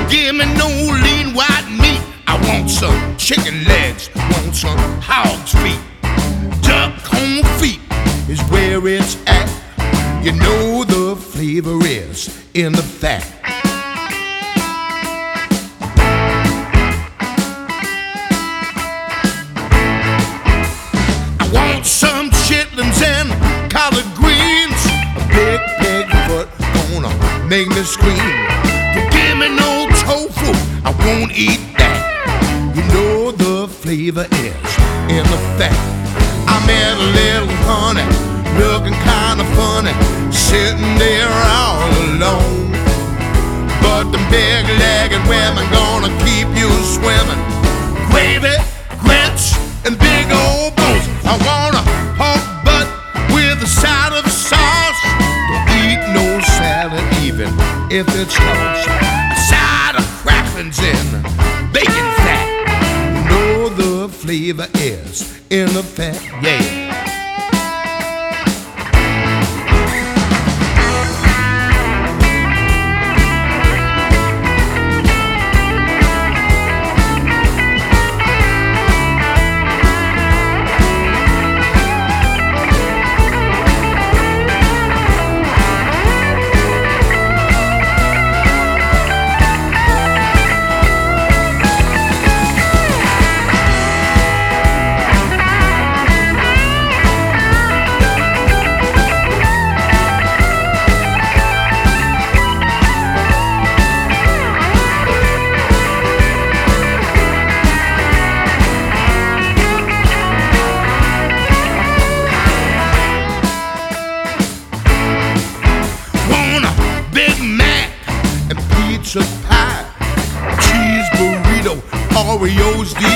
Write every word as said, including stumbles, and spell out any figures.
give me no lean white meat. I want some chicken legs, want some hog's feet. Duck on feet is where it's at. You know the flavor is in the fat. I want some chitlins and collard greens. A big pig foot gonna make me scream. Don't give me no tofu, I won't eat that. You know the flavor is in the fat. I met a little honey, looking kinda funny, sitting there all alone. But the big-legged women gonna keep you swimming. Gravy, grits, and big old bones. I want a pork butt with a side of sauce. Don't eat no salad even if it's toast. A side of cracklings in bacon fat. You know the flavor is in the fat, yeah. Pizza pie, cheese burrito, Oreos,